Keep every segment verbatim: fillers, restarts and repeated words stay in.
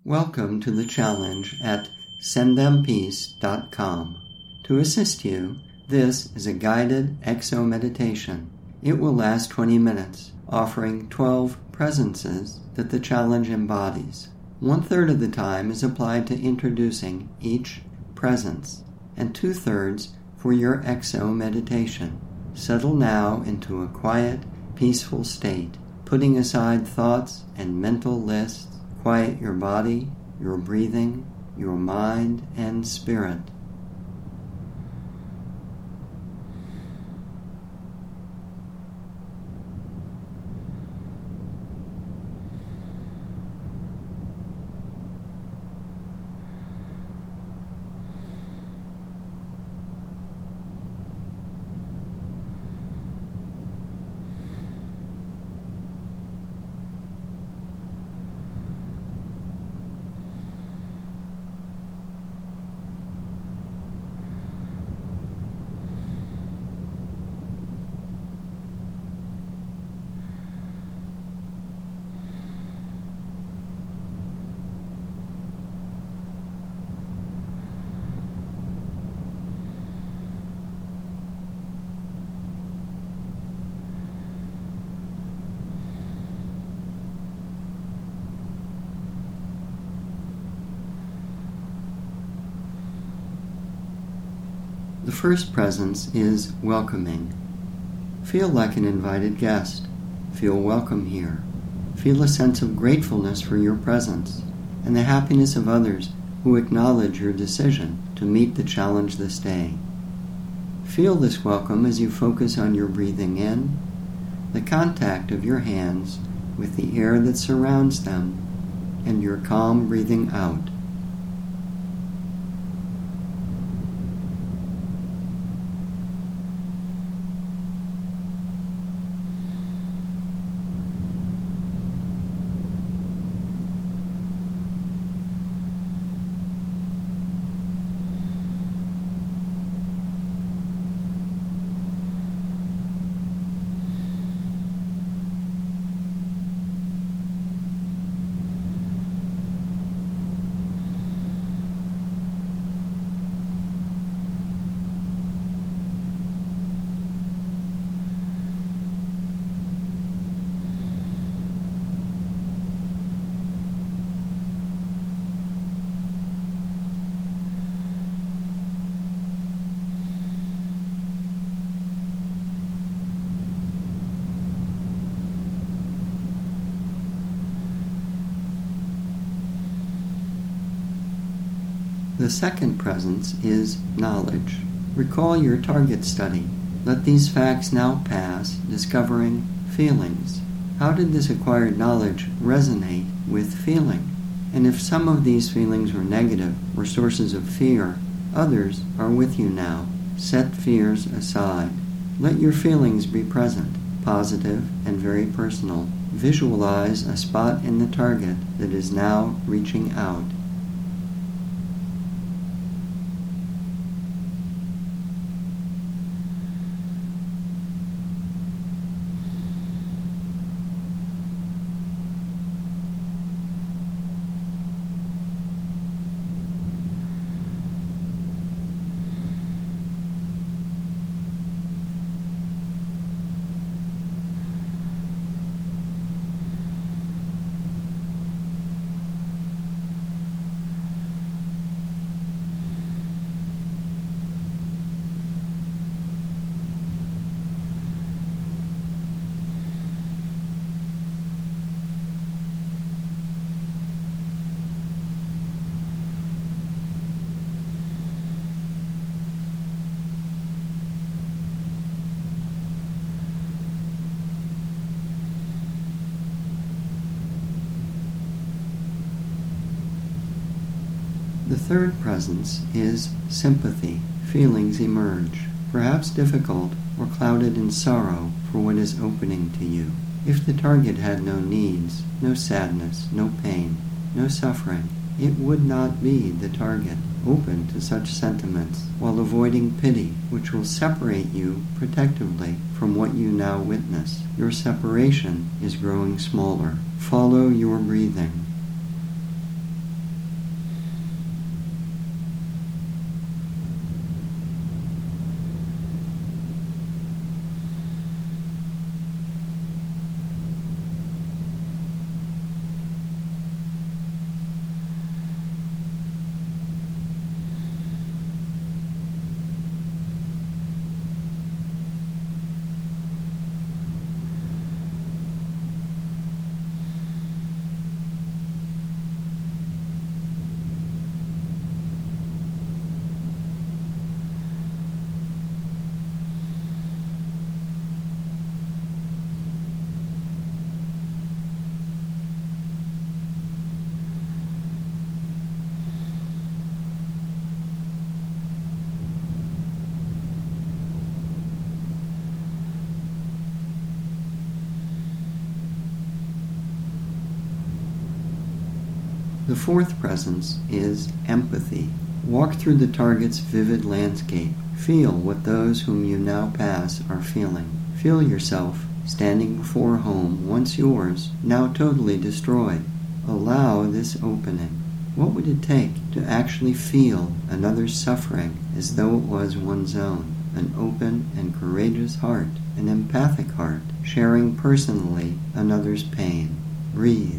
Welcome to the challenge at send them peace dot com. To assist you, this is a guided exo meditation. It will last twenty minutes, offering twelve presences that the challenge embodies. One third of the time is applied to introducing each presence, and two thirds for your exo meditation. Settle now into a quiet, peaceful state, putting aside thoughts and mental lists. Quiet your body, your breathing, your mind, and spirit. The first presence is welcoming. Feel like an invited guest. Feel welcome here. Feel a sense of gratefulness for your presence and the happiness of others who acknowledge your decision to meet the challenge this day. Feel this welcome as you focus on your breathing in, the contact of your hands with the air that surrounds them, and your calm breathing out. The second presence is knowledge. Recall your target study. Let these facts now pass, discovering feelings. How did this acquired knowledge resonate with feeling? And if some of these feelings were negative or sources of fear, others are with you now. Set fears aside. Let your feelings be present, positive and very personal. Visualize a spot in the target that is now reaching out. The third presence is sympathy. Feelings emerge, perhaps difficult or clouded in sorrow for what is opening to you. If the target had no needs, no sadness, no pain, no suffering, it would not be the target open to such sentiments while avoiding pity, which will separate you protectively from what you now witness. Your separation is growing smaller. Follow your breathing. The fourth presence is empathy. Walk through the target's vivid landscape. Feel what those whom you now pass are feeling. Feel yourself standing before a home once yours, now totally destroyed. Allow this opening. What would it take to actually feel another's suffering as though it was one's own? An open and courageous heart, an empathic heart, sharing personally another's pain. Breathe.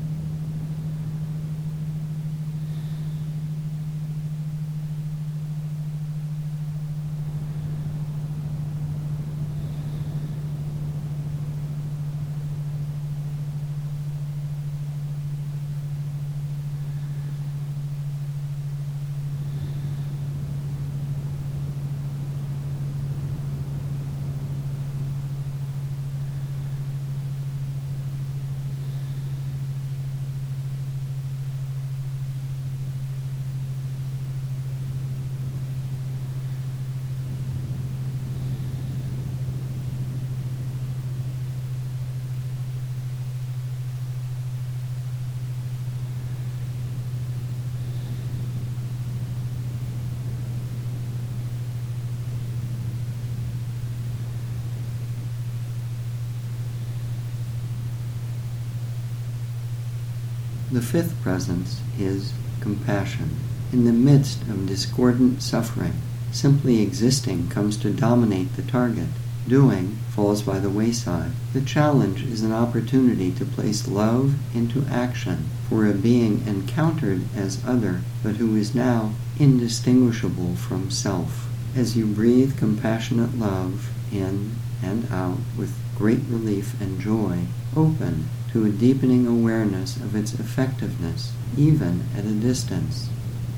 The fifth presence is compassion. In the midst of discordant suffering, simply existing comes to dominate the target. Doing falls by the wayside. The challenge is an opportunity to place love into action for a being encountered as other, but who is now indistinguishable from self. As you breathe compassionate love in and out with great relief and joy, open to a deepening awareness of its effectiveness, even at a distance.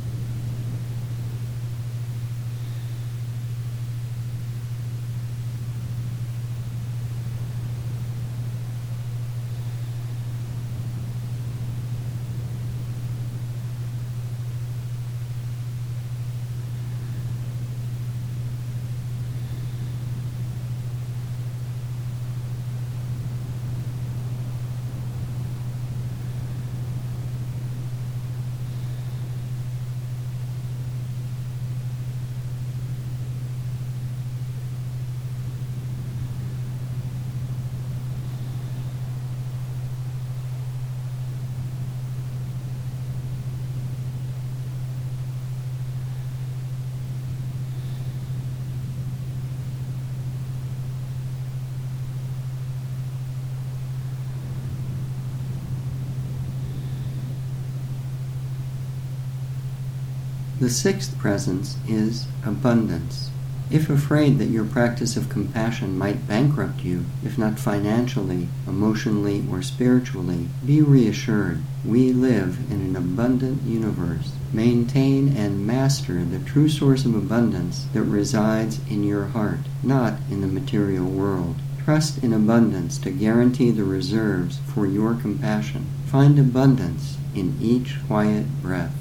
The sixth presence is abundance. If afraid that your practice of compassion might bankrupt you, if not financially, emotionally, or spiritually, be reassured. We live in an abundant universe. Maintain and master the true source of abundance that resides in your heart, not in the material world. Trust in abundance to guarantee the reserves for your compassion. Find abundance in each quiet breath.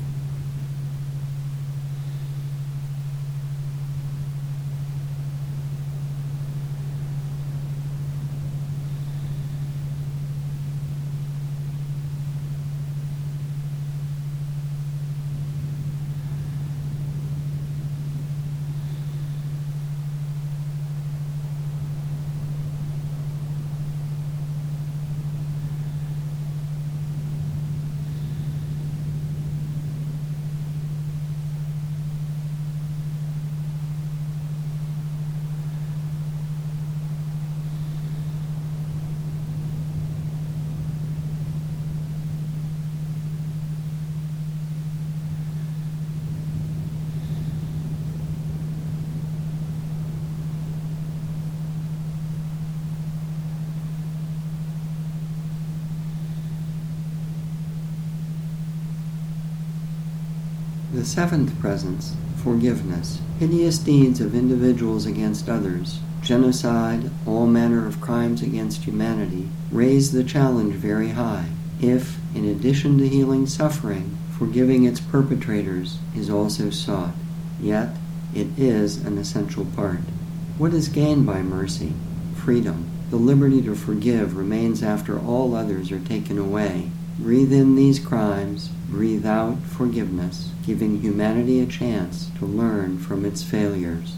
The seventh presence, forgiveness. Hideous deeds of individuals against others, genocide, all manner of crimes against humanity, raise the challenge very high. If, in addition to healing suffering, forgiving its perpetrators is also sought, yet it is an essential part. What is gained by mercy? Freedom. The liberty to forgive remains after all others are taken away. Breathe in these crimes, breathe out forgiveness, giving humanity a chance to learn from its failures.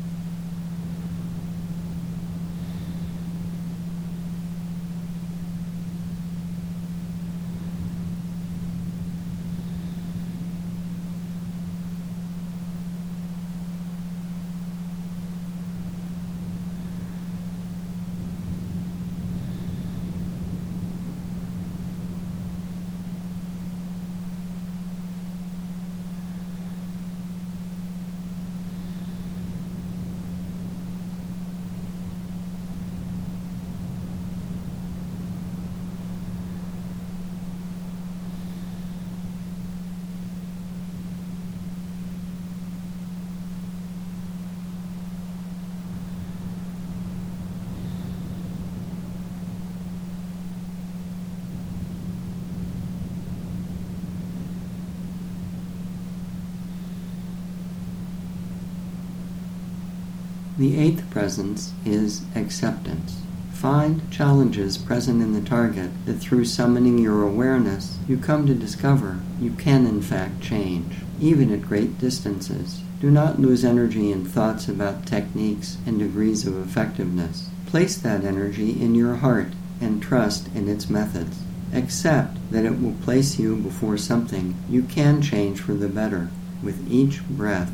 The eighth presence is acceptance. Find challenges present in the target that through summoning your awareness, you come to discover you can in fact change, even at great distances. Do not lose energy in thoughts about techniques and degrees of effectiveness. Place that energy in your heart and trust in its methods. Accept that it will place you before something you can change for the better with each breath.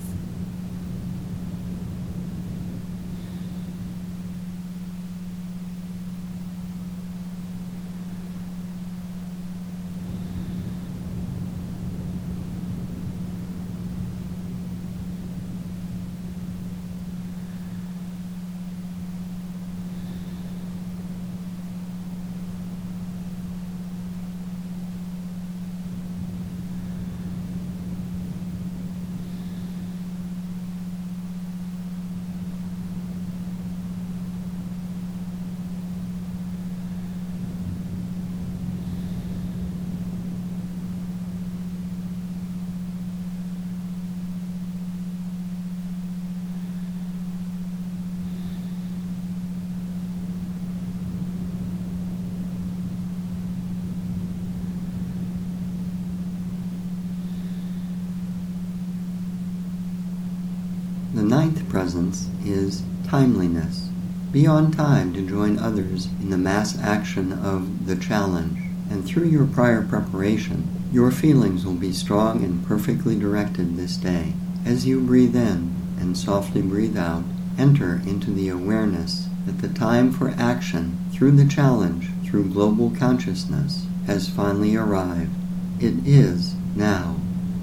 The ninth presence is timeliness. Be on time to join others in the mass action of the challenge, and through your prior preparation, your feelings will be strong and perfectly directed this day. As you breathe in and softly breathe out, enter into the awareness that the time for action through the challenge, through global consciousness, has finally arrived. It is now.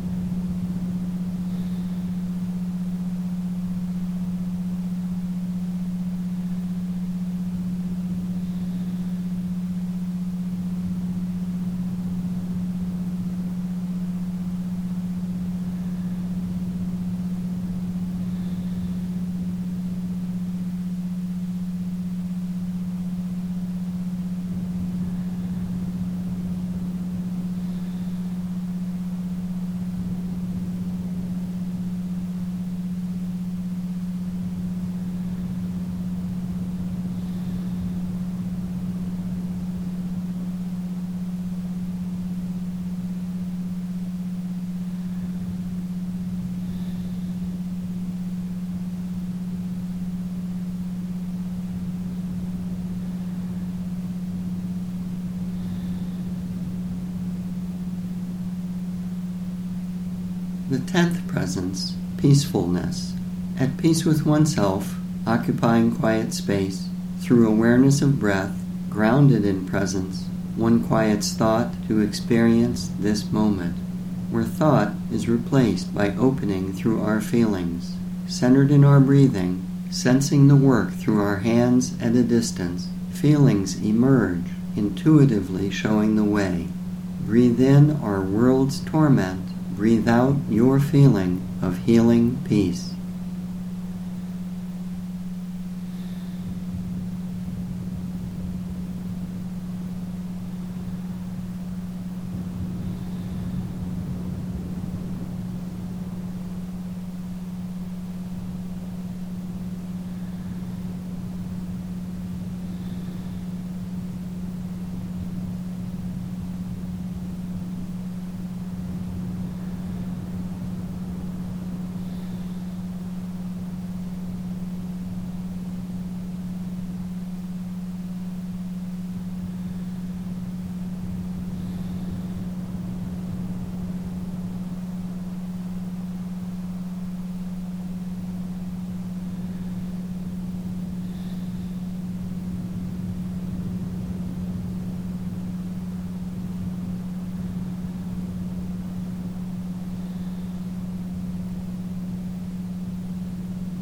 The tenth presence, peacefulness. At peace with oneself, occupying quiet space, through awareness of breath, grounded in presence, one quiets thought to experience this moment, where thought is replaced by opening through our feelings, centered in our breathing, sensing the work through our hands at a distance, feelings emerge, intuitively showing the way. Breathe in our world's torment, breathe out your feeling of healing peace.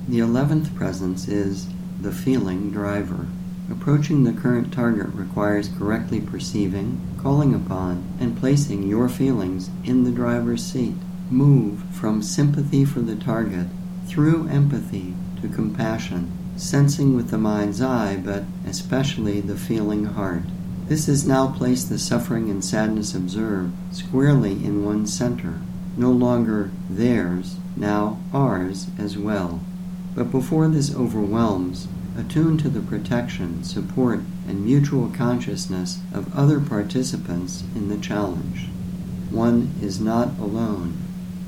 The eleventh presence is the feeling driver. Approaching the current target requires correctly perceiving, calling upon, and placing your feelings in the driver's seat. Move from sympathy for the target through empathy to compassion, sensing with the mind's eye, but especially the feeling heart. This has now placed the suffering and sadness observed squarely in one's center, no longer theirs, now ours as well. But before this overwhelms, attune to the protection, support, and mutual consciousness of other participants in the challenge. One is not alone.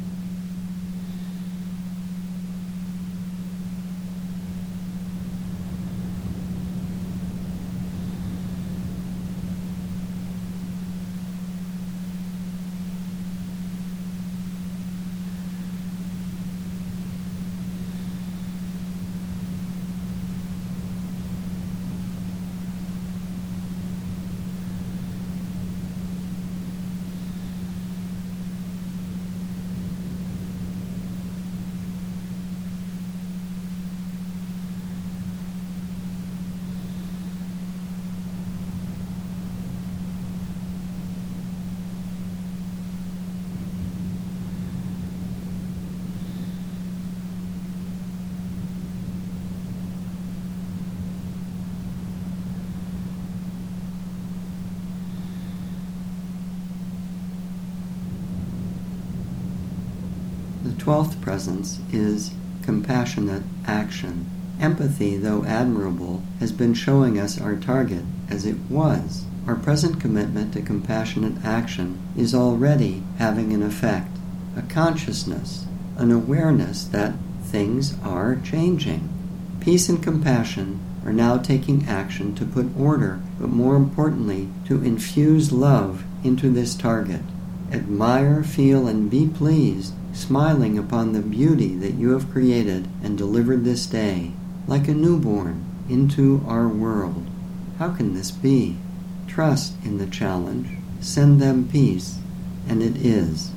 The twelfth presence is compassionate action. Empathy, though admirable, has been showing us our target as it was. Our present commitment to compassionate action is already having an effect, a consciousness, an awareness that things are changing. Peace and compassion are now taking action to put order, but more importantly, to infuse love into this target. Admire, feel, and be pleased, smiling upon the beauty that you have created and delivered this day, like a newborn, into our world. How can this be? Trust in the challenge, send them peace, and it is.